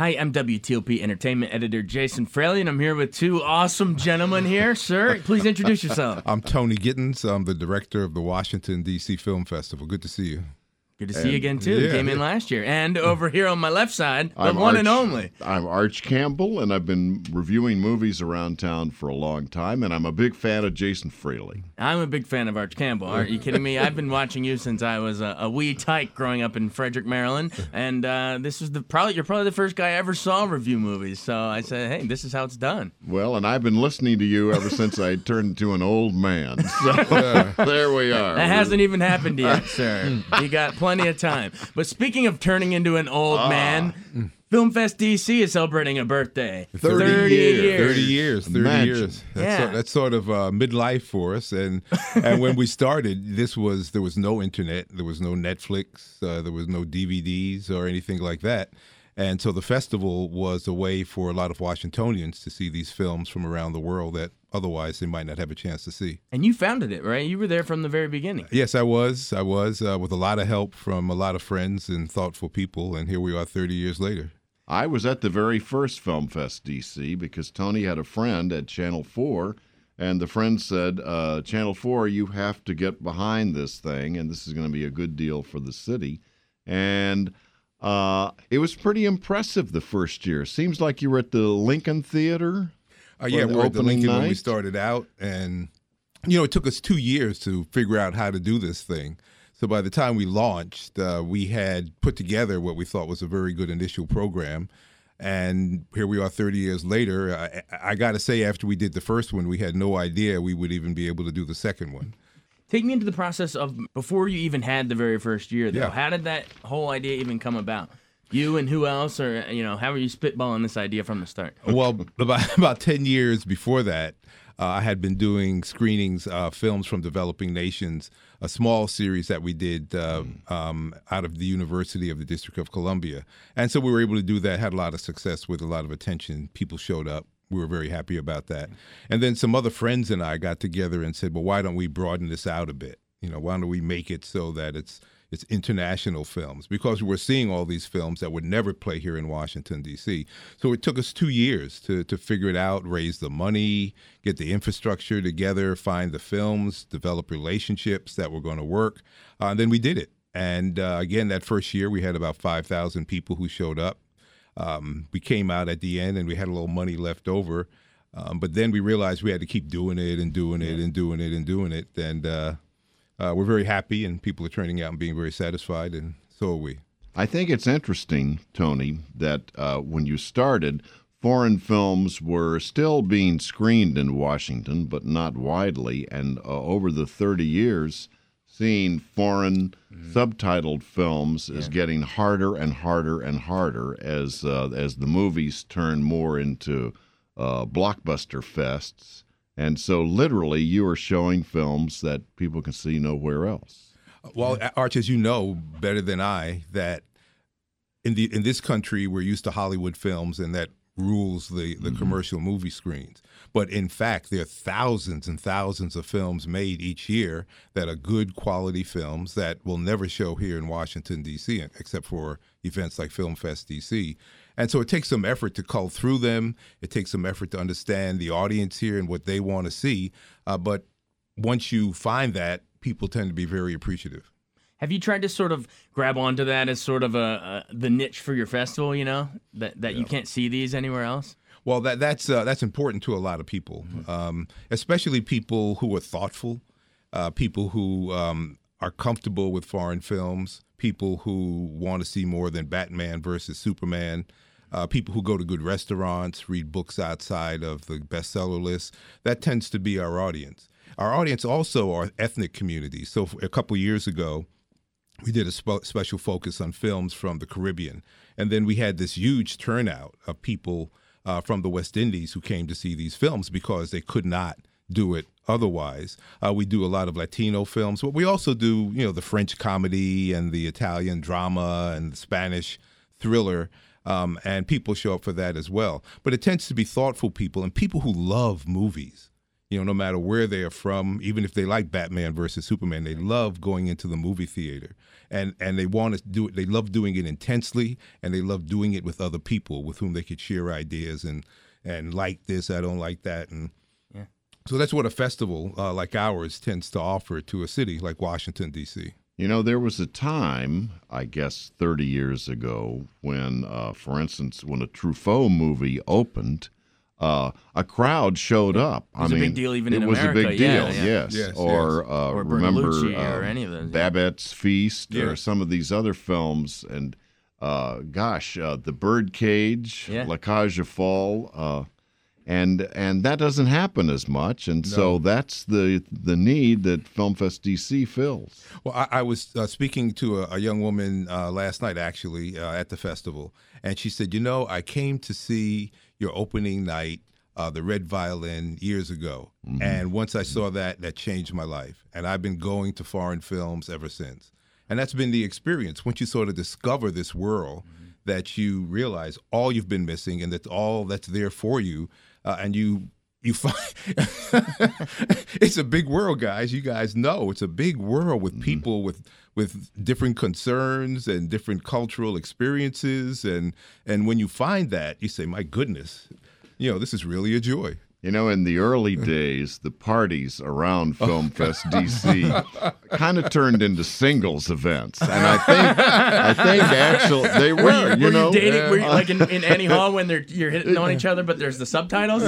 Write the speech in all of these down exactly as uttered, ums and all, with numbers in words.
Hi, I'm W T O P Entertainment Editor Jason Fraley, and I'm here with two awesome gentlemen here. Sir, please introduce yourself. I'm Tony Gittins. I'm the director of the Washington, D C Film Festival. Good to see you. Good to see you again, too. You yeah, came in yeah. last year. And over here on my left side, the I'm one Arch, and only. I'm Arch Campbell, and I've been reviewing movies around town for a long time, and I'm a big fan of Jason Fraley. I'm a big fan of Arch Campbell. Are you kidding me? I've been watching you since I was a, a wee tyke growing up in Frederick, Maryland. And uh, this is the probably you're probably the first guy I ever saw review movies. So I said, hey, this is how it's done. Well, and I've been listening to you ever since I turned into an old man. So there we are. That hasn't even happened yet, sir. You got plenty of time. But speaking of turning into an old Ah. man, FilmFest D C is celebrating a birthday. thirty years. thirty years. thirty Imagine. years. That's, Yeah. sort, that's sort of uh, midlife for us. And and when we started, this was there was no internet, there was no Netflix, uh, there was no D V Ds or anything like that. And so the festival was a way for a lot of Washingtonians to see these films from around the world that otherwise they might not have a chance to see. And you founded it, right? You were there from the very beginning. Yes, I was. I was uh, with a lot of help from a lot of friends and thoughtful people. And here we are thirty years later. I was at the very first Film Fest D C because Tony had a friend at Channel four, and the friend said, uh, Channel four, you have to get behind this thing, and this is going to be a good deal for the city. And uh, it was pretty impressive the first year. Seems like you were at the Lincoln Theater. Uh, yeah, for we the were at the opening Lincoln when we night? started out, and you know, it took us two years to figure out how to do this thing. So by the time we launched, uh, we had put together what we thought was a very good initial program, and here we are thirty years later. I, I got to say, after we did the first one, we had no idea we would even be able to do the second one. Take me into the process of before you even had the very first year, though. Yeah. How did that whole idea even come about? You and who else, or you know, how were you spitballing this idea from the start? Well, about about ten years before that, uh, I had been doing screenings, uh, films from developing nations, a small series that we did uh, um, out of the University of the District of Columbia. And so we were able to do that, had a lot of success with a lot of attention. People showed up. We were very happy about that. And then some other friends and I got together and said, well, why don't we broaden this out a bit? You know, why don't we make it so that it's It's international films, because we were seeing all these films that would never play here in Washington, D C. So it took us two years to, to figure it out, raise the money, get the infrastructure together, find the films, develop relationships that were going to work. Uh, and then we did it. And uh, again, that first year, we had about five thousand people who showed up. Um, we came out at the end and we had a little money left over. Um, but then we realized we had to keep doing it and doing it and doing it and doing it. And uh, uh, we're very happy, and people are turning out and being very satisfied, and so are we. I think it's interesting, Tony, that uh, when you started, foreign films were still being screened in Washington, but not widely. And uh, over the thirty years, seeing foreign mm-hmm. subtitled films yeah. is getting harder and harder and harder as uh, as the movies turn more into uh, blockbuster fests. And so literally you are showing films that people can see nowhere else. Well, Arch, as you know better than I, that in the in this country we're used to Hollywood films, and that rules the, the mm-hmm. commercial movie screens. But in fact, there are thousands and thousands of films made each year that are good quality films that will never show here in Washington, D C, except for events like Film Fest D C. And so it takes some effort to cull through them. It takes some effort to understand the audience here and what they want to see. Uh, but once you find that, people tend to be very appreciative. Have you tried to sort of grab onto that as sort of a, a the niche for your festival, you know, that, that yeah. you can't see these anywhere else? Well, that that's uh, that's important to a lot of people, mm-hmm. um, especially people who are thoughtful, uh, people who um, are comfortable with foreign films, people who want to see more than Batman versus Superman, uh, people who go to good restaurants, read books outside of the bestseller list. That tends to be our audience. Our audience also are ethnic communities. So a couple years ago, we did a spe- special focus on films from the Caribbean. And then we had this huge turnout of people uh, from the West Indies who came to see these films because they could not do it otherwise. Uh, we do a lot of Latino films, but we also do, you know, the French comedy and the Italian drama and the Spanish thriller, um, and people show up for that as well. But it tends to be thoughtful people and people who love movies. You know, no matter where they are from, even if they like Batman versus Superman, they love going into the movie theater, and and they want to do it. They love doing it intensely, and they love doing it with other people with whom they could share ideas and and like this, I don't like that, and yeah. So that's what a festival uh, like ours tends to offer to a city like Washington, D C. You know, there was a time, I guess thirty years ago, when, uh, for instance, when a Truffaut movie opened, uh, a crowd showed up. It was I a mean, big deal even it in was America. a big Yeah, deal, yeah. yes. Yes, Or, yes. Uh, Or remember Bertolucci or um, any of those, yeah. Babette's Feast Yeah. or some of these other films. And, uh, gosh, uh, The Birdcage, Yeah. La Cage aux Folles, uh And and that doesn't happen as much, and so that's the the need that FilmFest D C fills. Well, I, I was uh, speaking to a, a young woman uh, last night, actually, uh, at the festival, and she said, you know, I came to see your opening night, uh, the Red Violin, years ago, mm-hmm. and once I saw that, that changed my life, and I've been going to foreign films ever since. And that's been the experience. Once you sort of discover this world, mm-hmm. that you realize all you've been missing and that all that's there for you, uh, and you you find it's a big world, guys. You guys know it's a big world with people with with different concerns and different cultural experiences, and and when you find that, you say, my goodness, you know, this is really a joy. You know, in the early days, the parties around FilmFest D C kind of turned into singles events, and I think I think actually they were. Were you, you were know, you dating? Were you like in, in Annie Hall when they're you're hitting on each other, but there's the subtitles?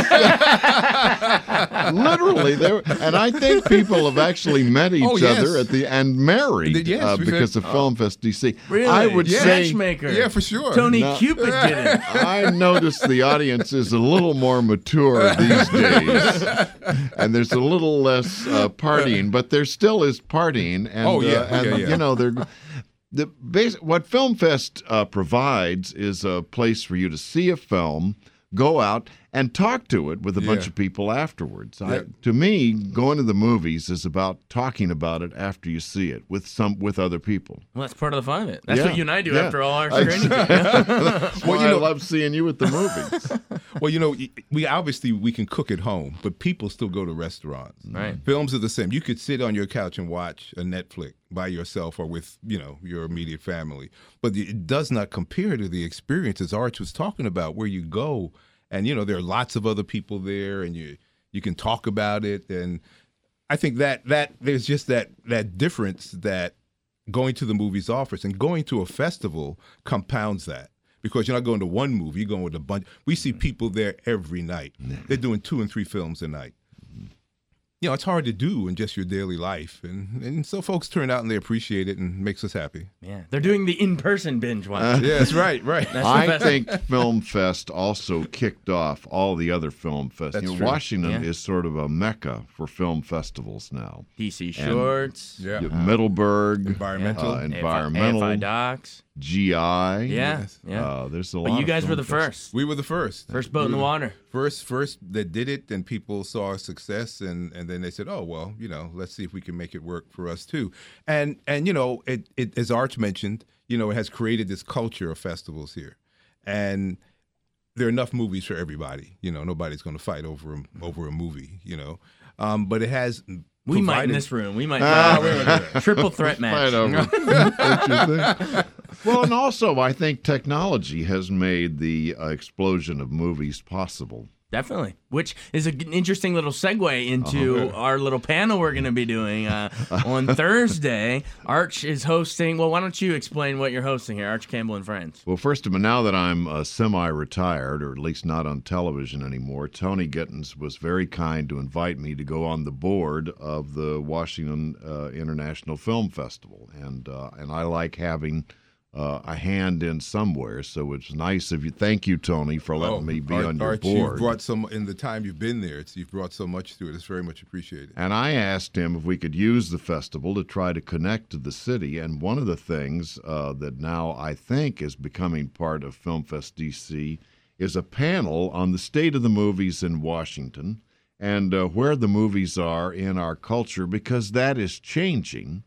Literally, they were, and I think people have actually met each Oh, yes. other at the and married Yes, uh, we've because had- of FilmFest D C. Really? I would Yeah. say. Matchmaker. Yeah, for sure. Tony No. Cupid did it. I noticed the audience is a little more mature these days, and there's a little less uh, partying, but there still is partying. And, Oh, yeah. uh, and Yeah, yeah. you know, they're the base. What FilmFest uh, provides is a place for you to see a film, go out and talk to it with a bunch Yeah. of people afterwards. I, Yeah. to me, going to the movies is about talking about it after you see it with some with other people. Well, that's part of the fun of it. That's Yeah. what you and I do Yeah. after all our I- screenings. That's Well, why you know- I love seeing you at the movies. Well, you know, we obviously we can cook at home, but people still go to restaurants. Right. Films are the same. You could sit on your couch and watch a Netflix by yourself or with, you know, your immediate family, but it does not compare to the experiences Arch was talking about, where you go and, you know, there are lots of other people there, and you you can talk about it. And I think that that there's just that that difference that going to the movies offers, and going to a festival compounds that. Because you're not going to one movie, you're going with a bunch. We see people there every night. They're doing two and three films a night. You know, it's hard to do in just your daily life. And, and so folks turn out and they appreciate it and makes us happy. Yeah, they're doing the in-person binge watch. Yeah, that's right, right. That's the I best. think Film Fest also kicked off all the other film festivals. That's You know, true. Washington Yeah. is sort of a mecca for film festivals now. D C Shorts. Yeah. You have Middleburg, Environmental. uh, A F I- environmental, A F I Docs. G I. Yeah, Yes. yeah. Uh, there's a lot. but you of guys were film the fest- first. We were the first. First boat in the water. First, first that did it, and people saw our success, and, and then they said, "Oh well, you know, let's see if we can make it work for us too." And and you know, it, it as Arch mentioned, you know, it has created this culture of festivals here, and there are enough movies for everybody. You know, nobody's going to fight over a, over a movie. You know, um, but it has. We might in provided- this room. We might. Ah, wait, wait, wait. Triple threat match. Fight over. Don't you think? Well, and also I think technology has made the uh, explosion of movies possible. Definitely. Which is an interesting little segue into our little panel we're going to be doing uh, on Thursday. Arch is hosting. Well, why don't you explain what you're hosting here, Arch Campbell and Friends? Well, first of all, now that I'm uh, semi-retired, or at least not on television anymore, Tony Gittins was very kind to invite me to go on the board of the Washington uh, International Film Festival, and uh, and I like having uh, a hand in somewhere. So it's nice of you. Thank you, Tony, for letting Oh, me be Arch, on your Arch, board. You've brought some in the time you've been there. It's, you've brought so much to it. It's very much appreciated. And I asked him if we could use the festival to try to connect to the city. And one of the things uh, that now I think is becoming part of FilmFest D C is a panel on the state of the movies in Washington and uh, where the movies are in our culture, because that is changing,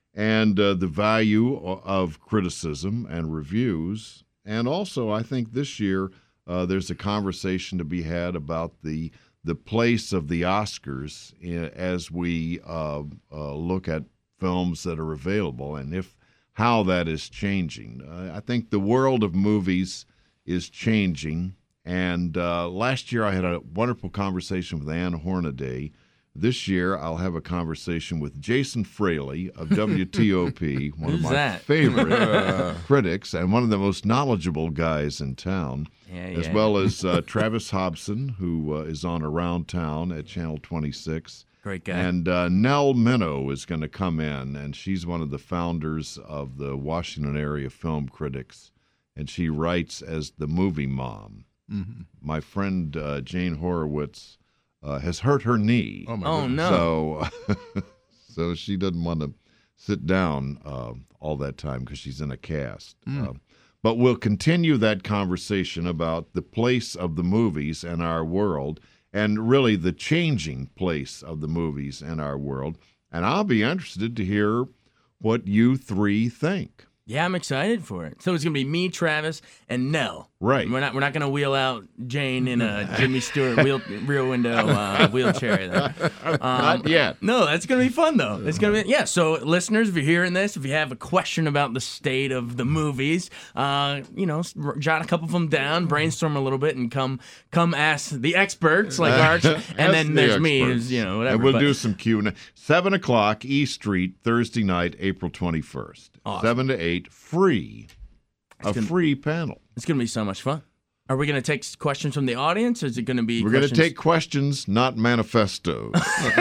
and uh, the value of criticism and reviews. And also, I think this year uh, there's a conversation to be had about the the place of the Oscars i- as we uh, uh, look at films that are available, and if how that is changing. Uh, I think the world of movies is changing. And uh, last year I had a wonderful conversation with Ann Hornaday. This year I'll have a conversation with Jason Fraley of W T O P, one of Who's my that? favorite critics and one of the most knowledgeable guys in town, Yeah, as yeah. well as uh, Travis Hobson, who uh, is on Around Town at Channel twenty-six. Great guy. And uh, Nell Minow is going to come in, and she's one of the founders of the Washington Area Film Critics, and she writes as the movie mom. Mm-hmm. My friend uh, Jane Horowitz uh, has hurt her knee. Oh, my Oh, goodness. no. So, so she doesn't want to sit down uh, all that time because she's in a cast. Uh, but we'll continue that conversation about the place of the movies in our world and really the changing place of the movies in our world. And I'll be interested to hear what you three think. Yeah, I'm excited for it. So it's gonna be me, Travis, and Nell. Right. We're not we're not gonna wheel out Jane in a Jimmy Stewart wheel, rear window uh, wheelchair. There. Um, Not yet. No, that's gonna be fun though. It's gonna be yeah. So listeners, if you're hearing this, if you have a question about the state of the movies, uh, you know, s- jot a couple of them down, brainstorm a little bit, and come come ask the experts like Arch. And Ask then the there's me, experts. who's you know whatever. And we'll but- do some Q and A. Seven o'clock, East Street, Thursday night, April twenty-first. Awesome. Seven to eight, free. A gonna- free panel. It's gonna be so much fun. Are we gonna take s- questions from the audience, or is it gonna be? We're going to questions- take questions, not manifestos.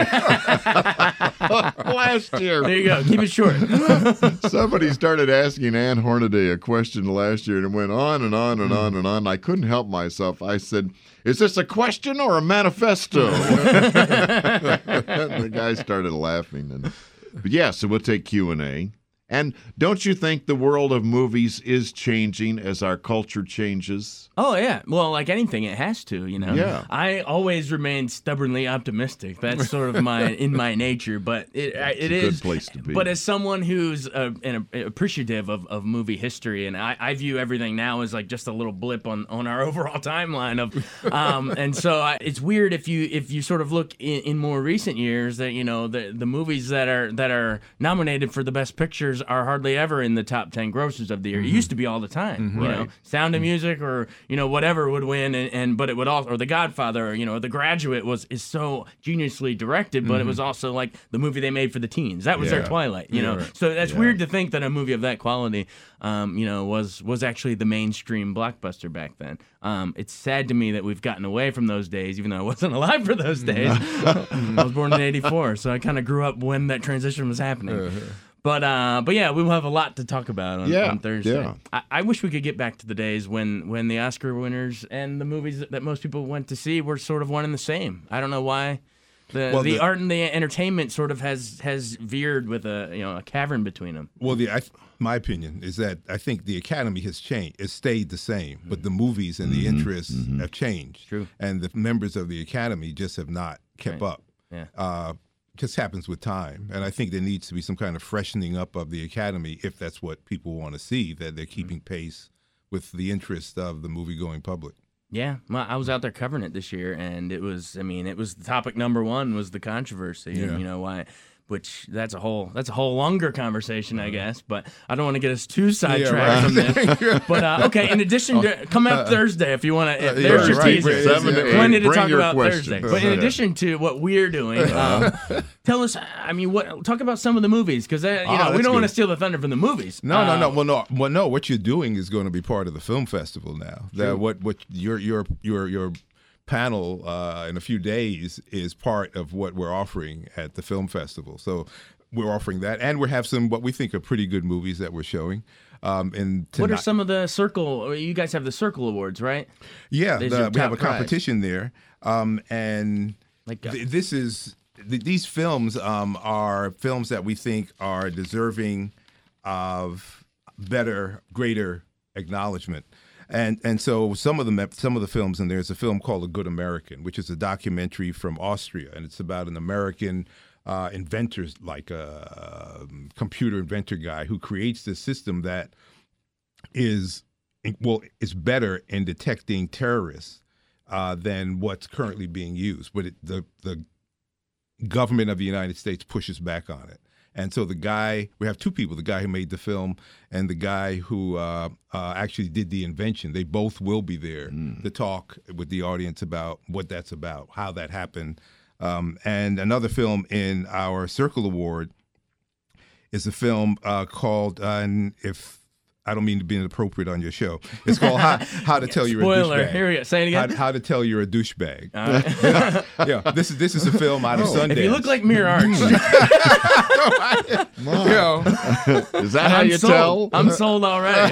Last There year, you go. Keep it short. somebody started asking Ann Hornaday a question last year, and it went on and on and on and on. I couldn't help myself. I said, "Is this a question or a manifesto?" And the guy started laughing. And, but yeah, so we'll take Q and A. And don't you think the world of movies is changing as our culture changes? Oh yeah, well, like anything, it has to, you know. Yeah. I always remain stubbornly optimistic. That's sort of my in my nature, but it I- it a good is. place to be. But as someone who's uh, an, appreciative of, of movie history, and I, I view everything now as like just a little blip on, on our overall timeline of, um, and so I, it's weird if you if you sort of look in, in more recent years that you know the the movies that are that are nominated for the best pictures are hardly ever in the top ten grossers of the year. It used to be all the time. You know, Right. Sound of Music or you know whatever would win, and, and but it would also or The Godfather or you know The Graduate was is so geniusly directed, but it was also like the movie they made for the teens. That was their Yeah. Twilight. You know, right. so that's weird to think that a movie of that quality, um, you know, was was actually the mainstream blockbuster back then. Um, it's sad to me that we've gotten away from those days, even though I wasn't alive for those days. I was born in eighty-four, so I kind of grew up when that transition was happening. But uh, but yeah, we will have a lot to talk about on, Yeah, on Thursday. yeah. I, I wish we could get back to the days when, when the Oscar winners and the movies that, that most people went to see were sort of one and the same. I don't know why. The Well, the, the- art and the entertainment sort of has has veered with a you know a cavern between them. Well, the I, my opinion is that I think the Academy has changed. It stayed the same, but the movies and the interests have changed. True. And the members of the Academy just have not kept Right. up. Yeah. Uh, just happens with time. And I think there needs to be some kind of freshening up of the Academy if that's what people want to see, that they're keeping pace with the interest of the movie-going public. Yeah, well, I was out there covering it this year, and it was, I mean, it was the topic number one was the controversy, Yeah. and you know why, which that's a whole that's a whole longer conversation, I guess. But I don't want to get us too sidetracked from this. But uh, okay, in addition to come out Thursday if you want to. There's your right, teaser. right, seven to eight. Plenty to Bring talk your about question. Thursday. But in addition to what we're doing, um, tell us. I mean, what talk about some of the movies because you know Ah, we that's don't want to good. steal the thunder from the movies. No, no, Uh, no. Well, no, well, no. What you're doing is going to be part of the film festival now. That what what your your your your panel uh, in a few days is part of what we're offering at the film festival. So we're offering that, and we have some what we think are pretty good movies that we're showing. Um, and What are tonight- some of the Circle? You guys have the Circle Awards, right? Yeah, Is the- your we have a top prize. competition there, um, and Like, uh, th- this is th- these films um, are films that we think are deserving of better, greater acknowledgement. And and so some of them, some of the films, and there's a film called A Good American, which is a documentary from Austria, and it's about an American uh, inventor, like a um, computer inventor guy, who creates this system that is well is better in detecting terrorists uh, than what's currently being used. But it, the the government of the United States pushes back on it. And so the guy, we have two people, the guy who made the film and the guy who uh, uh, actually did the invention. They both will be there mm. to talk with the audience about what that's about, how that happened. Um, and another film in our Circle Award is a film uh, called, uh, and if I don't mean to be inappropriate on your show. It's called How, how to Tell You're Spoiler. a Douchebag. Here we go. Say it again. How, how to Tell You're a Douchebag. Uh, yeah, this is this is a film out of oh, Sundance. If you look like Mirror Arch. you know, is that how I'm you sold. tell? I'm sold already.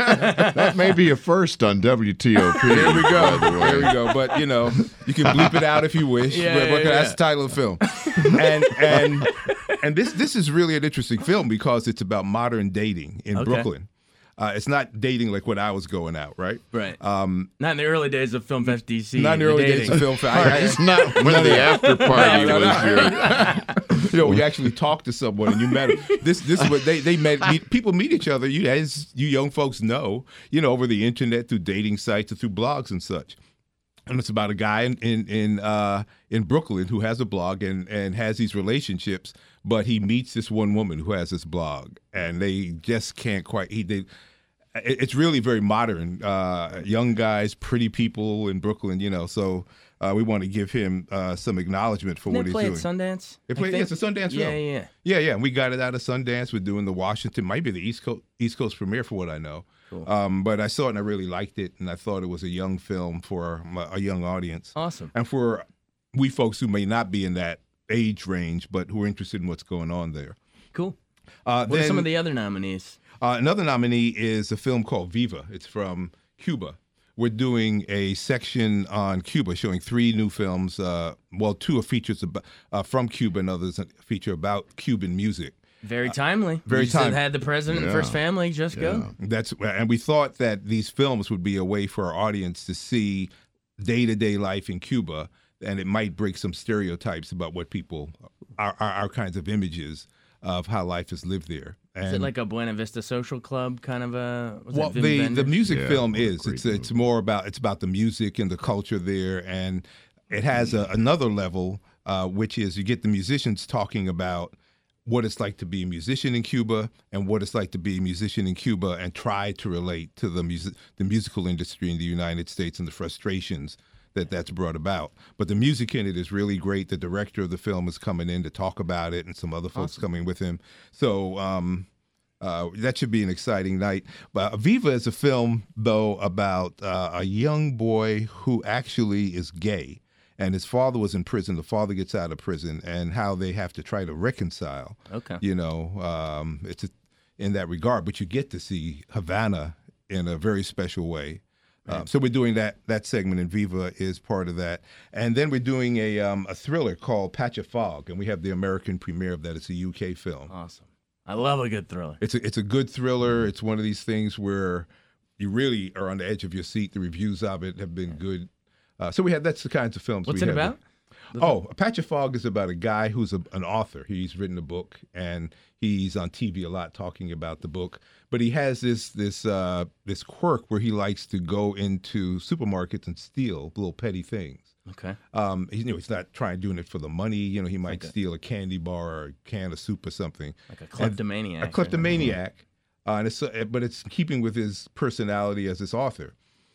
That may be a first on W T O P. There we go. By the way. There we go. But you know, you can bleep it out if you wish. Yeah, but, yeah, but yeah. That's the title of the film. And and and this this is really an interesting film because it's about modern dating in Okay. Brooklyn. Uh, it's not dating like when I was going out, right? Right. Um, not in the early days of Film Fest D C. not in the early days of Film Fest. I- I- It's not when the after party No, no, was no. here. you know, when you actually talk to someone and you met them. This this is what they they met. Meet, people meet each other. You as you young folks know, you know, over the internet through dating sites or through blogs and such. And it's about a guy in in in, uh, in Brooklyn who has a blog and and has these relationships, but he meets this one woman who has this blog, and they just can't quite. He they. It's really very modern. Uh, young guys, pretty people in Brooklyn, you know. So uh, we want to give him uh, some acknowledgement for Didn't what they he's play doing. at Sundance? They I play. Yeah, think? it's a Sundance Yeah, film. yeah, yeah. Yeah, yeah. We got it out of Sundance. We're doing the Washington, might be the East Coast East Coast premiere for what I know. Cool. Um, but I saw it and I really liked it, and I thought it was a young film for a young audience, Awesome. and for we folks who may not be in that age range, but who are interested in what's going on there. Cool. Uh, What then, are some of the other nominees? Uh, another nominee is a film called Viva. It's from Cuba. We're doing a section on Cuba, showing three new films. Uh, well, two are features about, uh, from Cuba, and others a feature about Cuban music. Very timely. very You just timely. Had the president and Yeah. first family just go. That's and we thought that these films would be a way for our audience to see day-to-day life in Cuba, and it might break some stereotypes about what people, our, our, our kinds of images of how life is lived there. And Is it like a Buena Vista Social Club kind of a? Was well, it Vim the the Vendors? music Yeah, film what a is great it's it's movie. more about it's about the music and the culture there, and it has a, another level, uh, which is you get the musicians talking about what it's like to be a musician in Cuba and what it's like to be a musician in Cuba, and try to relate to the music the musical industry in the United States and the frustrations that that's brought about. But the music in it is really great. The director of the film is coming in to talk about it, and some other folks coming with him. So um, uh, that should be an exciting night. But Viva is a film, though, about uh, a young boy who actually is gay, and his father was in prison. The father gets out of prison, and how they have to try to reconcile. Okay. You know, um, it's a, in that regard. But you get to see Havana in a very special way. Um, so we're doing that that segment, and Viva is part of that. And then we're doing a um, a thriller called Patch of Fog, and we have the American premiere of that. It's a U K film. Awesome. I love a good thriller. It's a, it's a good thriller. It's one of these things where you really are on the edge of your seat. The reviews of it have been good. Uh, so we have that's the kinds of films. What's we it have. about? Oh, A Patch of Fog is about a guy who's a, an author. He's written a book, and he's on T V a lot talking about the book. But he has this this uh, this quirk where he likes to go into supermarkets and steal little petty things. Okay. Um, he, you know, he's not trying doing it for the money. You know, he might Okay. steal a candy bar or a can of soup or something. Like a kleptomaniac. A kleptomaniac, uh, and it's, uh, but it's keeping with his personality as this author.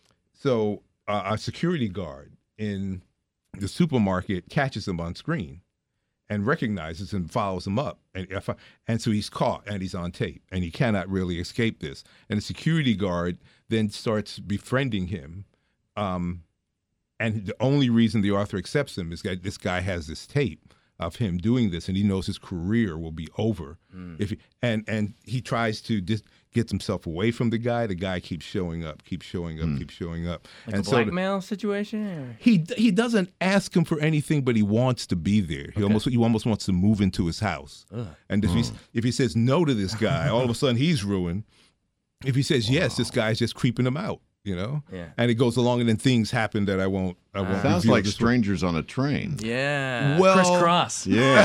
So uh, a security guard in the supermarket catches him on screen and recognizes him, follows him up, and if I, and so he's caught and he's on tape, and he cannot really escape this. And the security guard then starts befriending him, um, and the only reason the author accepts him is that this guy has this tape of him doing this, and he knows his career will be over Mm. if he, and and he tries to dis, gets himself away from the guy. The guy keeps showing up, keeps showing up, keeps showing up, Like and a so the- blackmail situation? Or? he he doesn't ask him for anything, but he wants to be there. He almost he almost wants to move into his house. Ugh. And if, he's, if he says no to this guy, all of a sudden he's ruined. If he says yes, this guy's just creeping him out. You know, Yeah. and it goes along, and then things happen that I won't. I won't. Sounds reveal like this Strangers on a Train. Yeah. Well- Crisscross.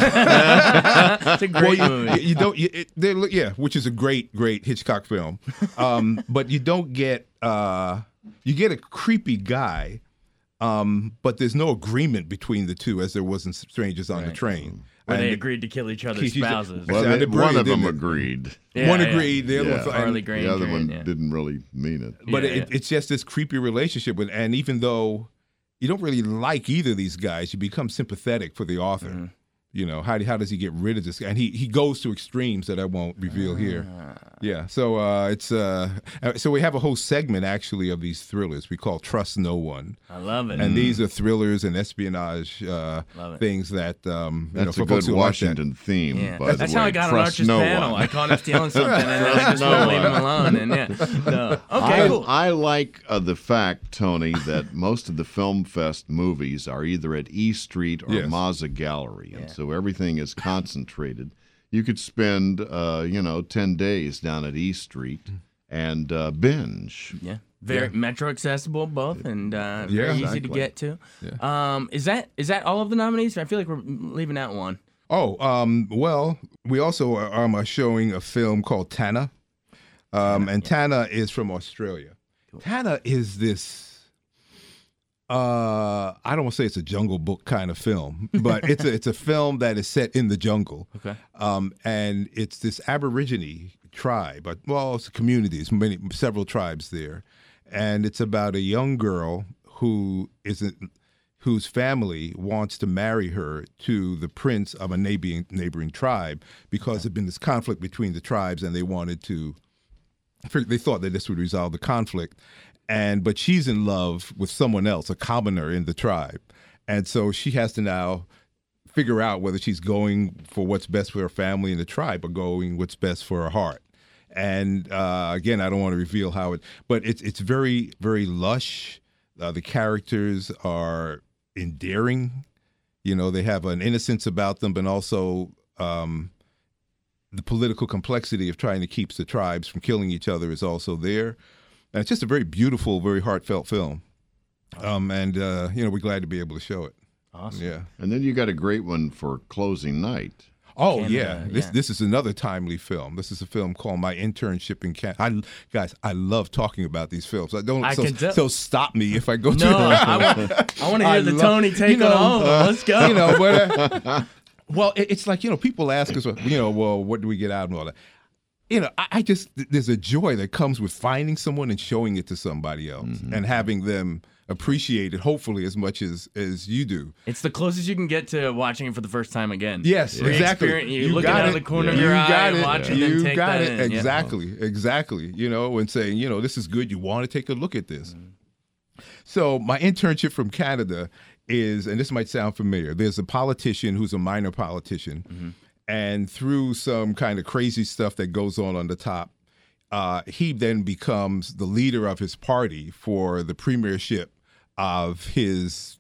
Yeah. It's a great well, you, movie. you don't. You, it, they're- yeah, which is a great, great Hitchcock film. Um, but you don't get. Uh, you get a creepy guy, Um, but there's no agreement between the two, as there was in Strangers on the Right. Train. Where they And- agreed to kill each other's Keith- spouses. Well, Well, sounded they- one brilliant, of them didn't it? agreed. Yeah, one yeah. agreed, the other Yeah. one thought, Harley and- Granger. The other one yeah. didn't really mean it. but Yeah, it, yeah. it's just this creepy relationship with, and even though you don't really like either of these guys, you become sympathetic for the author. Mm-hmm. You know, how how does he get rid of this guy? And he he goes to extremes that I won't reveal here. Ah. Yeah, so uh, it's uh, uh, so we have a whole segment actually of these thrillers we call Trust No One, I love it. and these are thrillers and espionage uh, Love it. things that um, you know, That's for a folks good who like that. Washington theme. Yeah. By the That's way. how I got on Trust Archer's no panel. one. I caught him stealing something, and then I just No wouldn't leave one. him alone. And yeah, no. Okay, I, cool. I like uh, the fact, Tony, that most of the Film Fest movies are either at E Street or Yes. Mazza Gallery, and Yeah. so everything is concentrated. You could spend, uh, you know, ten days down at E Street and uh, binge. Yeah, very metro accessible both, and uh, Yeah, very easy to exactly. get to. Um, is that is that all of the nominees? I feel like we're leaving out one. Oh, um, well, we also are, um, are showing a film called Tana. Um, and Tana is from Australia. Tana is this, uh, I don't want to say it's a Jungle Book kind of film, but it's a, it's a film that is set in the jungle. Okay. Um, and it's this Aborigine tribe, but well, it's communities, many, several tribes there. And it's about a young girl who isn't, whose family wants to marry her to the prince of a neighboring neighboring tribe because there'd been this conflict between the tribes, and they wanted to. They thought that this would resolve the conflict, and but she's in love with someone else, a commoner in the tribe, and so she has to now figure out whether she's going for what's best for her family and the tribe, or going what's best for her heart. And uh, again, I don't want to reveal how it, but it's it's very very lush. Uh, the characters are endearing. You know, they have an innocence about them, but also um, the political complexity of trying to keep the tribes from killing each other is also there. And it's just a very beautiful, very heartfelt film. Um, and, uh, you know, we're glad to be able to show it. Awesome. Yeah. And then you got a great one for closing night. Oh, Canada, yeah. This yeah. this is another timely film. This is a film called My Internship in Canada. I, guys, I love talking about these films. I don't I so, can tell. so stop me if I go too No, I want, I want to hear I the love- Tony take you know, on all of them. uh, Let's go. You know, but uh, well, it, it's like, you know, people ask us, you know, well, what do we get out and all that. You know, I, I just there's a joy that comes with finding someone and showing it to somebody else, Mm-hmm. and having them appreciate it, hopefully as much as as you do. It's the closest you can get to watching it for the first time again. Yes, exactly. Re-experience- You, You look got out of it. the corner You of your eye got and it. watch it, You then take got that it. in. Yeah. Exactly, exactly. You know, and saying, you know, this is good. You want to take a look at this. Mm-hmm. So my internship from Canada is, and this might sound familiar. There's a politician who's a minor politician, Mm-hmm. and through some kind of crazy stuff that goes on on the top, uh, he then becomes the leader of his party for the premiership of his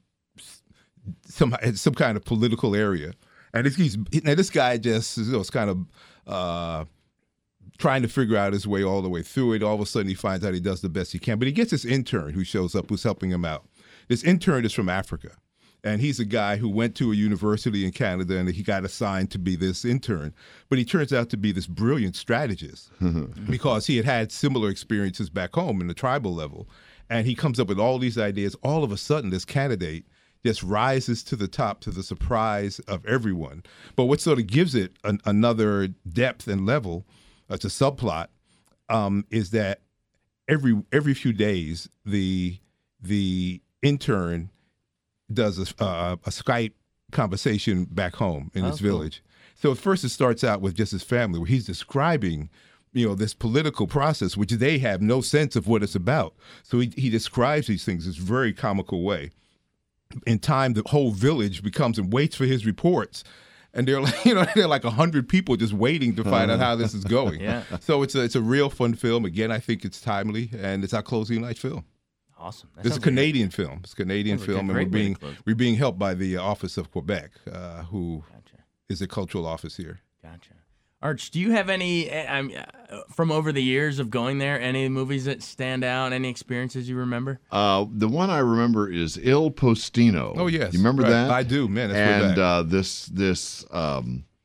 some some kind of political area. And it's, he's now this guy just you know, is kind of uh, trying to figure out his way all the way through it. All of a sudden, he finds out he does the best he can. But he gets this intern who shows up, who's helping him out. This intern is from Africa, and he's a guy who went to a university in Canada, and he got assigned to be this intern. But he turns out to be this brilliant strategist because he had had similar experiences back home in the tribal level. And he comes up with all these ideas. All of a sudden, this candidate just rises to the top to the surprise of everyone. But what sort of gives it an, another depth and level, uh, to subplot, um, is that every every few days the the intern does a, uh, a Skype conversation back home in Oh, his cool. village. So at first it starts out with just his family, where he's describing, you know, this political process, which they have no sense of what it's about. So he, he describes these things in this very comical way. In time, the whole village becomes and waits for his reports. And they're like, you know, they're like a hundred people just waiting to find out how this is going. Yeah. So it's a it's a real fun film. Again, I think it's timely, and it's our closing night film. Awesome. That It's a sounds like Canadian film. It's a Canadian Sounds like a film, and great we're way to being close. we're being helped by the Office of Quebec, uh, who Gotcha. is a cultural office here. Gotcha. Arch, do you have any, uh, um, uh, from over the years of going there, any movies that stand out, any experiences you remember? Uh, the one I remember is Il Postino. Oh yes, You remember Right. that? I do, man. That's way and back. uh, this this um,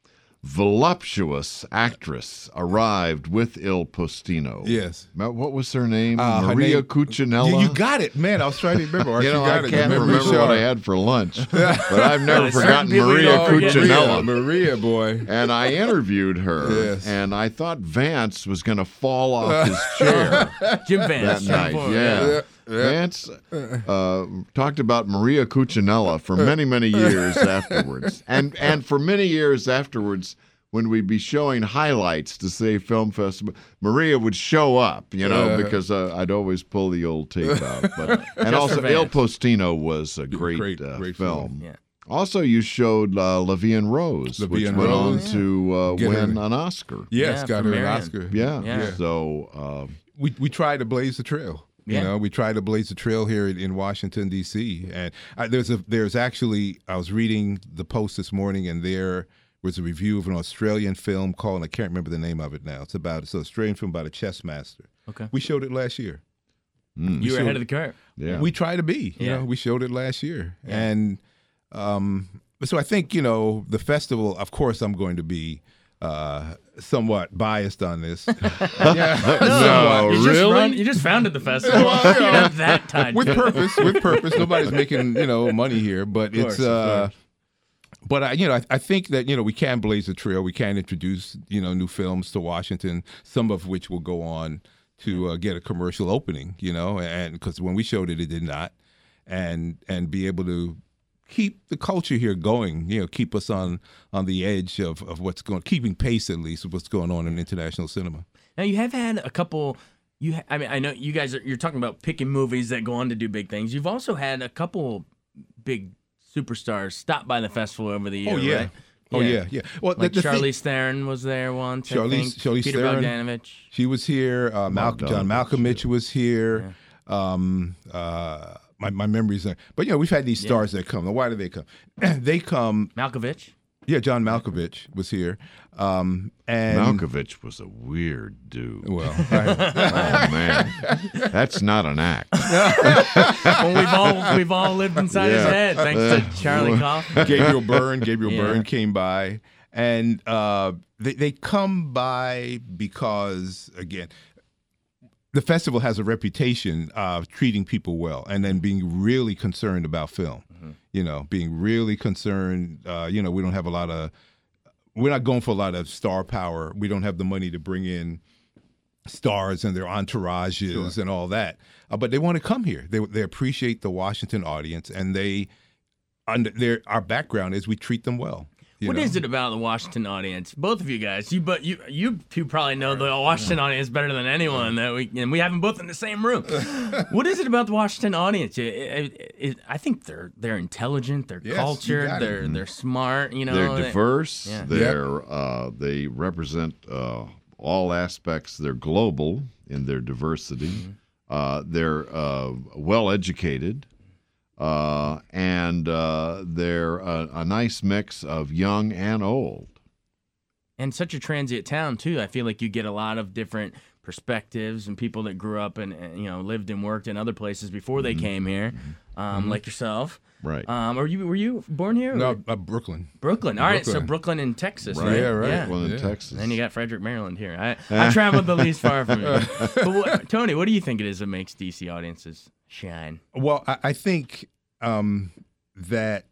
voluptuous actress arrived with Il Postino. Yes. What was her name? Uh, her Maria name- Cucinella? You, you got it, man. I was trying to remember. You know, got I it. can't Memory remember sharp. what I had for lunch, but I've never There's certain forgotten people you Maria don't forget. Cucinella. Maria, Maria, boy. And I interviewed her, Yes. and I thought Vance was going to fall off his chair Jim that Vance. Jim night. Ford, Yeah. Yeah. Vance uh, talked about Maria Cucinella for many, many years afterwards. And and for many years afterwards, when we'd be showing highlights to say film festival, Maria would show up, you know, Uh, because uh, I'd always pull the old tape out. But, and Just also, for Il Vance. Postino was a great, Great, uh, great film. film. Yeah. Also, you showed uh, La Vie en Rose, La Vie which en went Rose. on to uh, Get her- win an Oscar. Yes, Yeah, got for her an Marion. Oscar. Yeah. Yeah. So, uh, we we tried to blaze the trail. You Yeah. know, we tried to blaze the trail here in, in Washington D C. And I, there's a there's actually I was reading the Post this morning, and there was a review of an Australian film called, I can't remember the name of it now. It's about it's an Australian film about a chess master. Okay. We showed it last year. mm, You were So- ahead of the curve. yeah. We try to be. You Yeah. know, we showed it last year, Yeah. and um, so I think you know the festival. Of course, I'm going to be uh, somewhat biased on this. yeah, No, you just really? run, you just founded the festival. Well, you You're know, not that tied with to it. purpose. With purpose. Nobody's making you know money here, but Of course, it's. of Uh, course. but I, you know, I, I think that you know we can blaze a trail. We can introduce you know new films to Washington, some of which will go on to uh, get a commercial opening. You know, and because when we showed it, it did not, and and be able to keep the culture here going. You know, keep us on on the edge of, of what's going, keeping pace at least with what's going on in international cinema. Now you have had a couple. You, ha- I mean, I know you guys are. You're talking about picking movies that go on to do big things. You've also had a couple big superstars stop by the festival over the year. Oh yeah. right? Oh yeah, yeah. Well, Like the, the thing- Charlize Theron was there once. I Charlize- think. Charlize Peter Theron. Bogdanovich. She was here. Uh, Malcolm, John Bogdanovich, Malkovich was here. Um, uh, my my memories are, but you know, we've had these stars that come. Now, why do they come? they come. Malkovich. Yeah, John Malkovich was here. Um, and Malkovich was a weird dude. well, I- Oh man, that's not an act. Well, we've all we've all lived inside his Yeah. head thanks to Charlie Kaufman. Gabriel Byrne. Gabriel Yeah. Byrne came by, and uh, they they come by because again, the festival has a reputation of treating people well, and then being really concerned about film. Mm-hmm. You know, being really concerned. Uh, you know, we don't have a lot of. We're not going for a lot of star power. We don't have the money to bring in stars and their entourages and all that. Uh, but they want to come here. They they appreciate the Washington audience, and they under their our background is we treat them well. you What know? is it about the Washington audience? Both of you guys, you but you you two probably know the Washington audience better than anyone. That we and we have them both in the same room. What is it about the Washington audience? It, it, it, I think they're they're intelligent, they're Yes, you cultured, got it. they're they're smart. You know, They're they- diverse. Yeah. They're uh, they represent uh, all aspects. They're global in their diversity. Mm-hmm. Uh, they're uh, well educated. Uh, and uh, they're a, a nice mix of young and old. and such a transient town too. I feel like you get a lot of different perspectives and people that grew up and and, you know lived and worked in other places before they came here, um, like yourself. Right. Um, are you were you born here? No, uh, Brooklyn. Brooklyn. All right, so Brooklyn. Brooklyn in Texas, Right. right? Yeah, right. Yeah. Well, in Yeah. Texas. And then you got Frederick, Maryland here. I, I traveled the least far from you. But what, Tony, what do you think it is that makes D C audiences shine? Well, I, I think um, that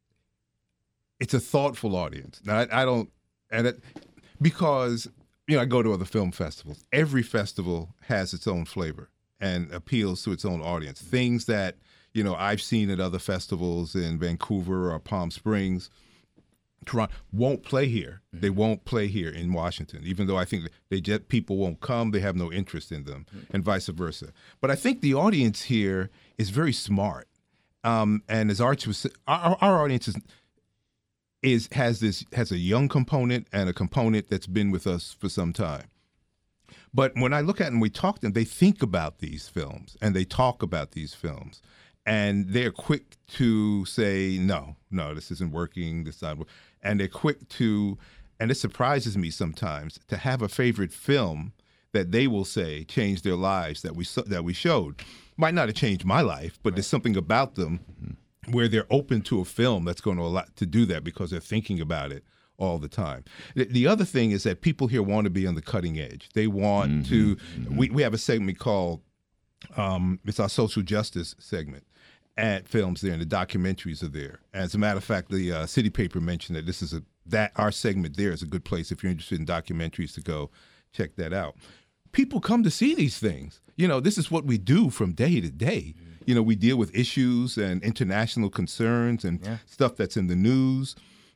it's a thoughtful audience. Now, I, I don't, and it, because you know, I go to other film festivals. Every festival has its own flavor and appeals to its own audience. Things that you know I've seen at other festivals in Vancouver or Palm Springs, Toronto, won't play here. They won't play here in Washington, even though I think they just people won't come. They have no interest in them, and vice versa. But I think the audience here is very smart. Um, and as Arch was, our, our audience is, is has this has a young component and a component that's been with us for some time. But when I look at them, we talk to them, they think about these films and they talk about these films, and they're quick to say, no, no, this isn't working, this not, and they're quick to, and it surprises me sometimes to have a favorite film that they will say changed their lives that we so- that we showed. Might not have changed my life, but there's something about them where they're open to a film that's going to allow to do that because they're thinking about it all the time. The, the other thing is that people here want to be on the cutting edge. They want mm-hmm. to. Mm-hmm. We we have a segment called um, it's our social justice segment. And films there, and the documentaries are there. As a matter of fact, the uh, City Paper mentioned that this is a that our segment there is a good place if you're interested in documentaries to go check that out. People come to see these things. You know, this is what we do from day to day. You know, we deal with issues and international concerns and yeah. stuff that's in the news.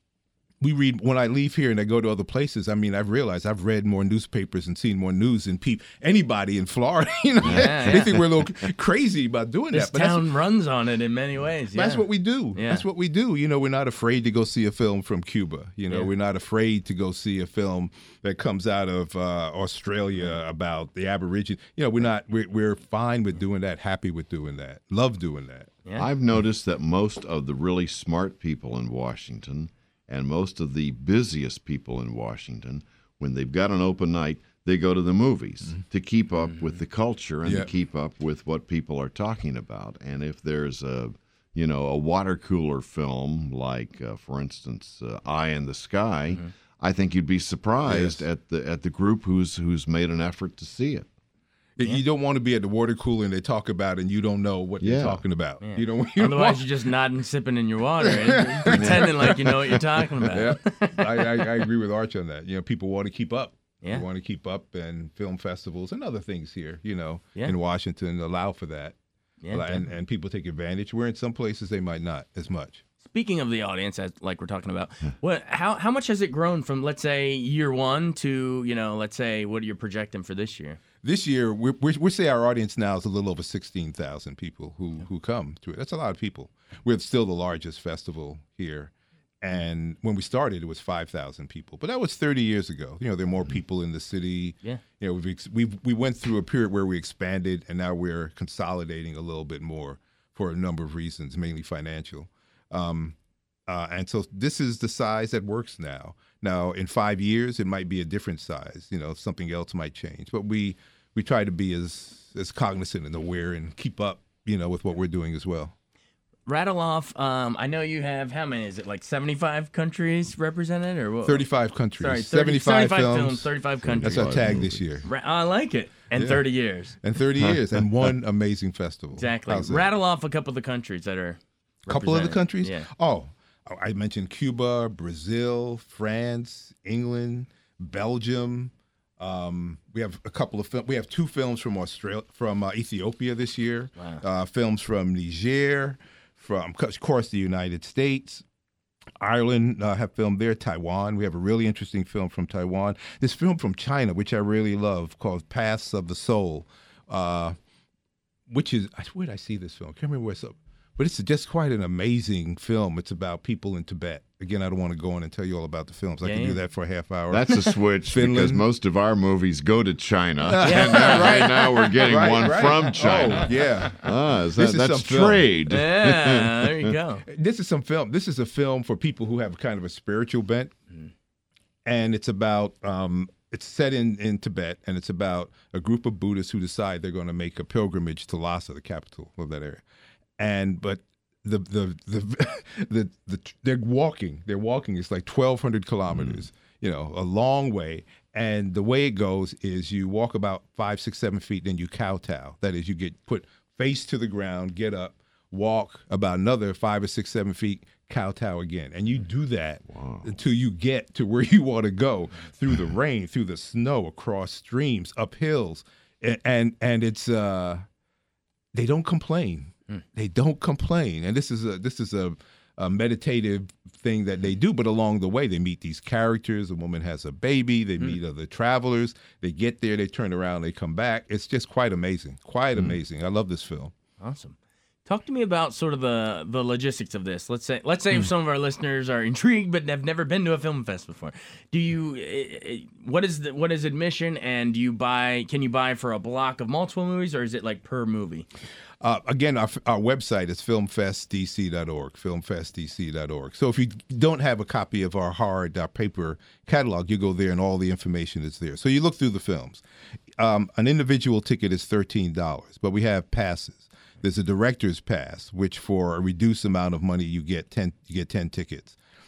We read, when I leave here and I go to other places, I mean, I've realized I've read more newspapers and seen more news than pe- anybody in Florida. You know, yeah, they yeah. think we're a little crazy about doing this that. But town runs on it in many ways. Yeah. That's what we do. Yeah. That's what we do. You know, we're not afraid to go see a film from Cuba. You know, yeah. we're not afraid to go see a film that comes out of uh, Australia about the Aborigine. You know, we're not, we're, we're fine with doing that, happy with doing that, love doing that. Yeah. I've noticed that most of the really smart people in Washington and most of the busiest people in Washington, when they've got an open night, they go to the movies mm-hmm. to keep up mm-hmm. with the culture and yep. to keep up with what people are talking about. And if there's a, you know, a water cooler film like, uh, for instance, uh, Eye in the Sky, mm-hmm. I think you'd be surprised yes. at the at the group who's who's made an effort to see it. Yeah. You don't want to be at the water cooler and they talk about it and you don't know what yeah. they're talking about. Yeah. You don't. You Otherwise, don't you're just nodding, sipping in your water, and pretending like you know what you're talking about. Yeah. I, I, I agree with Arch on that. You know, people want to keep up. Yeah. They want to keep up, and film festivals and other things here, you know, yeah. in Washington allow for that. Yeah, and, and people take advantage. Where in some places they might not as much. Speaking of the audience, as like we're talking about, what how how much has it grown from, let's say, year one to, you know, let's say, what are you projecting for this year? This year, we we we say our audience now is a little over sixteen thousand people who, who come to it. That's a lot of people. We're still the largest festival here. And when we started, it was five thousand people. But that was thirty years ago. You know, there are more people in the city. Yeah. You know, we've, we've, we went through a period where we expanded, and now we're consolidating a little bit more for a number of reasons, mainly financial. Um, uh, and so this is the size that works now. Now, in five years, it might be a different size. You know, something else might change. But we we try to be as as cognizant and aware and keep up, you know, with what we're doing as well. Rattle off. Um, I know you have, how many is it? Like seventy-five countries represented, or what? thirty-five countries. Sorry, thirty, seventy-five, seventy-five films, films, thirty-five countries. That's our tag this year. Ra- I like it. And yeah. thirty years. And thirty years, and one amazing festival. Exactly. Rattle off a couple of the countries that are. A couple of the countries? Yeah. Oh, I mentioned Cuba, Brazil, France, England, Belgium. Um, we have a couple of film. We have two films from Australia, from uh, Ethiopia this year. Wow. Uh, films from Niger, from of course the United States. Ireland uh, have filmed there. Taiwan. We have a really interesting film from Taiwan. This film from China, which I really love, called Paths of the Soul, uh, which is where did I see this film? I can't remember where it's up. But it's just quite an amazing film. It's about people in Tibet. Again, I don't want to go in and tell you all about the films. I yeah, can yeah. do that for a half hour. That's a switch because most of our movies go to China. Yeah. And now, right now we're getting right, one right. from China. Oh, yeah. Ah, is that, This is that's some film. trade. Yeah, there you go. This is some film. This is a film for people who have kind of a spiritual bent. Mm. And it's about, um, it's set in, in Tibet, and it's about a group of Buddhists who decide they're going to make a pilgrimage to Lhasa, the capital of that area. And, but the, the, the, the, the, they're walking, they're walking, it's like twelve hundred kilometers, mm. you know, a long way. And the way it goes is you walk about five, six, seven feet, then you kowtow. That is, you get put face to the ground, get up, walk about another five or six, seven feet, kowtow again. And you do that wow. until you get to where you want to go, through the rain, through the snow, across streams, up hills. And, and, and it's, uh, they don't complain. Mm. They don't complain. And this is a, this is a, a meditative thing that they do, but along the way they meet these characters. A woman has a baby, they mm. meet other travelers, they get there, they turn around, they come back. It's just quite amazing, quite mm. amazing. I love this film. Awesome. Talk to me about sort of the, the logistics of this. Let's say let's say mm. if some of our listeners are intrigued but have never been to a film fest before. Do you what is the, what is admission, and do you buy can you buy for a block of multiple movies, or is it like per movie? Uh, again, our, our website is film fest d c dot org, film fest d c dot org. So if you don't have a copy of our hard, our paper catalog, you go there and all the information is there. So you look through the films. Um, an individual ticket is thirteen dollars, but we have passes. There's a director's pass, which for a reduced amount of money, you get ten, you get ten tickets.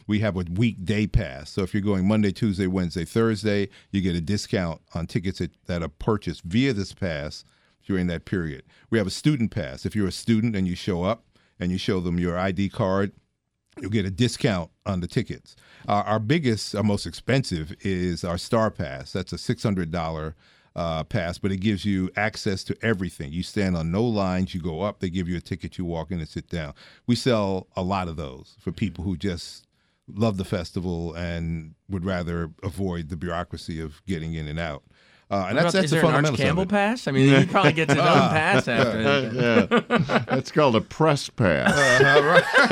we have a weekday pass. So if you're going Monday, Tuesday, Wednesday, Thursday, you get a discount on tickets that, that are purchased via this pass during that period. We have a student pass. If you're a student and you show up and you show them your I D card, you'll get a discount on the tickets. Uh, our biggest, our most expensive is our Star Pass. That's a six hundred dollars uh, pass, but it gives you access to everything. You stand on no lines, you go up, they give you a ticket, you walk in and sit down. We sell a lot of those for people who just love the festival and would rather avoid the bureaucracy of getting in and out. Uh, and What that's about- that's is the there an Arch fundamentals Campbell of it. pass? I mean, he probably gets his own pass after. yeah, that's called a press pass. Uh, right,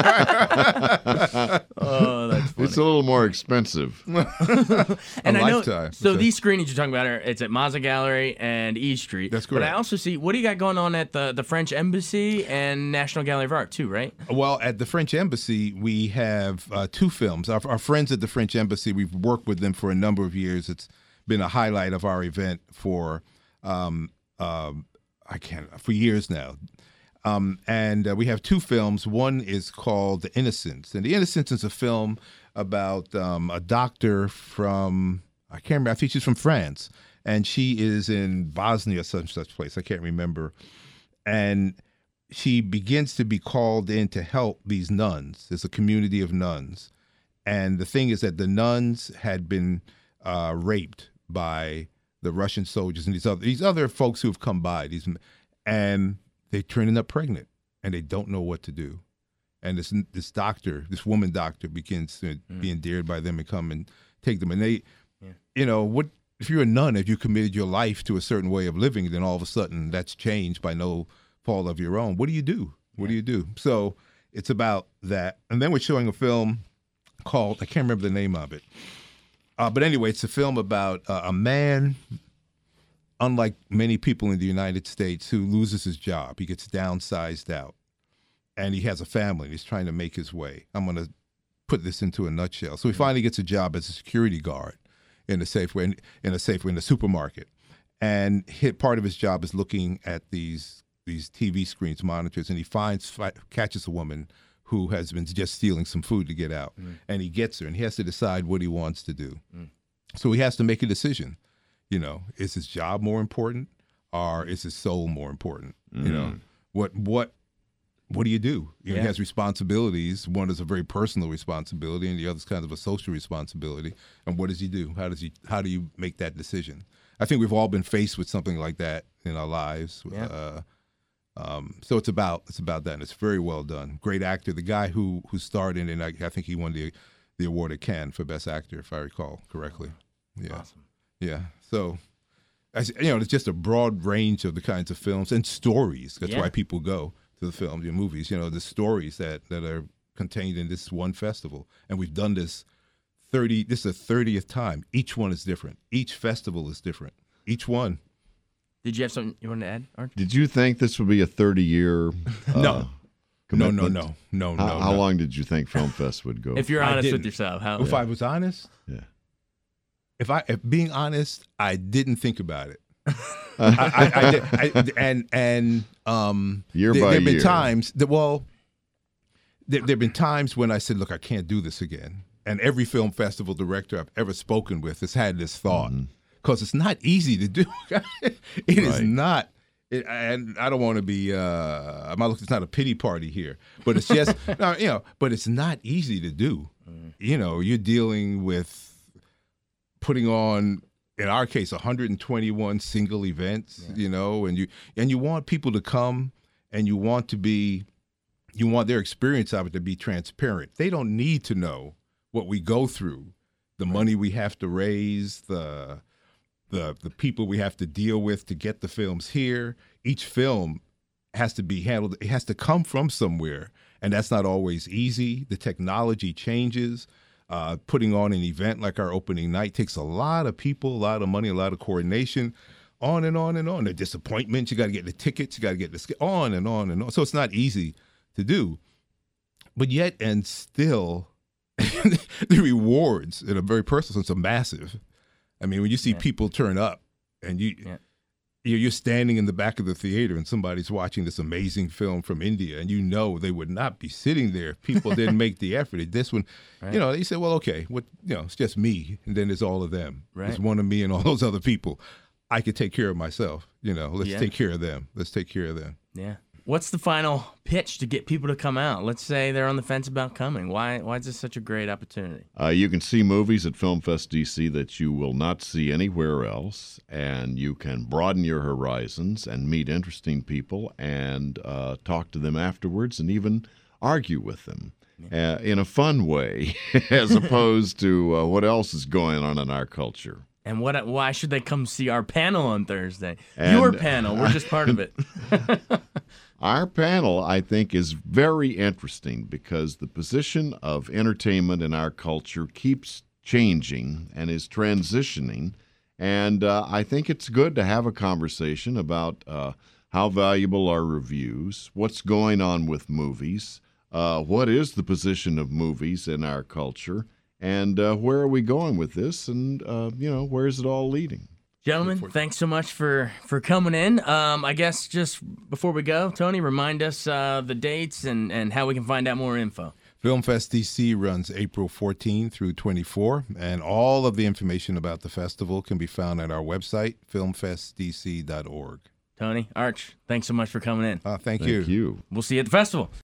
right, right. Oh, that's funny. It's a little more expensive. and a I know, lifetime. so So- these screenings you're talking about are it's at Mazza Gallery and E Street. That's But I correct. also see, what do you got going on at the, the French Embassy and National Gallery of Art too, right? Well, at the French Embassy, we have uh, two films. Our, our friends at the French Embassy, we've worked with them for a number of years. It's been a highlight of our event for, um, um, I can't, for years now. Um, and uh, we have two films. One is called The Innocents. And The Innocents is a film about um, a doctor from, I can't remember, I think she's from France. And she is in Bosnia, such such place. I can't remember. And she begins to be called in to help these nuns. There's a community of nuns. And the thing is that the nuns had been uh, raped by the Russian soldiers and these other these other folks who have come by. These and they're turning up pregnant, and they don't know what to do. And this this doctor, this woman doctor, begins to Mm. be endeared by them and come and take them. And they, Yeah. you know, what if you're a nun? If you committed your life to a certain way of living, then all of a sudden that's changed by no fault of your own. What do you do? What do you do? So it's about that. And then we're showing a film called, I can't remember the name of it. Uh, but anyway, it's a film about uh, a man, unlike many people in the United States, who loses his job. He gets downsized out, and he has a family. And he's trying to make his way. I'm going to put this into a nutshell. So he finally gets a job as a security guard in a Safeway, in a Safeway, in a supermarket, and hit, part of his job is looking at these these T V screens, monitors, and he finds fi- catches a woman who has been just stealing some food to get out. Mm. And he gets her, and he has to decide what he wants to do. Mm. So he has to make a decision. You know, is his job more important, or is his soul more important? Mm. You know, what what what do you do? You know, yeah. He has responsibilities. One is a very personal responsibility, and the other is kind of a social responsibility. And what does he do? How does he? How do you make that decision? I think we've all been faced with something like that in our lives. Yeah. Uh, Um, so it's about it's about that, and it's very well done. Great actor. The guy who who starred in it, and I, I think he won the the award at Cannes for Best Actor, if I recall correctly. Yeah, Awesome. yeah. So, as you know, it's just a broad range of the kinds of films and stories. That's Yeah. why people go to the films and movies. You know, the stories that that are contained in this one festival, and we've done this thirty. This is the thirtieth time. Each one is different. Each festival is different. Each one. Did you have something you wanted to add, Arch? Did you think this would be a thirty-year? Uh, No. No, no, commitment? no, no, How, no. how no. long did you think Film Fest would go? If you're I honest with didn't. yourself, how? If I was honest, yeah. if I, if being honest, I didn't think about it. I, I, I, did, I, and and um, Year there, by there've been year. times that well, there there've been times when I said, "Look, I can't do this again." And every film festival director I've ever spoken with has had this thought because it's not easy to do. It is Right. not. It, and I don't want to be. Uh, I'm not. It's not a pity party here, but it's just no, you know. But it's not easy to do. You know, you're dealing with putting on, in our case, one hundred twenty-one single events. Yeah. You know, and you and you want people to come, and you want to be, you want their experience of it to be transparent. They don't need to know what we go through, the money we have to raise, the the the people we have to deal with to get the films here. Each film has to be handled. It has to come from somewhere, and that's not always easy. The technology changes. Uh, putting on an event like our opening night takes a lot of people, a lot of money, a lot of coordination, on and on and on. The disappointments, you got to get the tickets, you got to get the on and on and on. So it's not easy to do, but yet and still, the rewards in a very personal sense are massive. I mean, when you see Yeah. people turn up, and you, Yeah. you're you're standing in the back of the theater and somebody's watching this amazing film from India, and you know they would not be sitting there if people didn't make the effort. This one, right. you know, they said, well, okay, what, you know, it's just me, and then there's all of them. Right. There's one of me and all those other people. I could take care of myself. You know, let's yeah. take care of them. Let's take care of them. Yeah. What's the final pitch to get people to come out? Let's say they're on the fence about coming. Why Why is this such a great opportunity? Uh, you can see movies at Film Fest D C that you will not see anywhere else, and you can broaden your horizons and meet interesting people and uh, talk to them afterwards and even argue with them yeah. uh, in a fun way as opposed to uh, what else is going on in our culture. And what? Why should they come see our panel on Thursday? And, Your panel. We're just part of it. Our panel, I think, is very interesting because the position of entertainment in our culture keeps changing and is transitioning. And uh, I think it's good to have a conversation about uh, how valuable are reviews, what's going on with movies, uh, what is the position of movies in our culture, and uh, where are we going with this, and, uh, you know, where is it all leading? Gentlemen, thanks so much for, for coming in. Um, I guess just before we go, Tony, remind us uh, the dates and, and how we can find out more info. Film Fest D C runs April fourteenth through twenty-fourth, and all of the information about the festival can be found at our website, film fest d c dot org. Tony, Arch, thanks so much for coming in. Uh, thank, Thank you. you. We'll see you at the festival.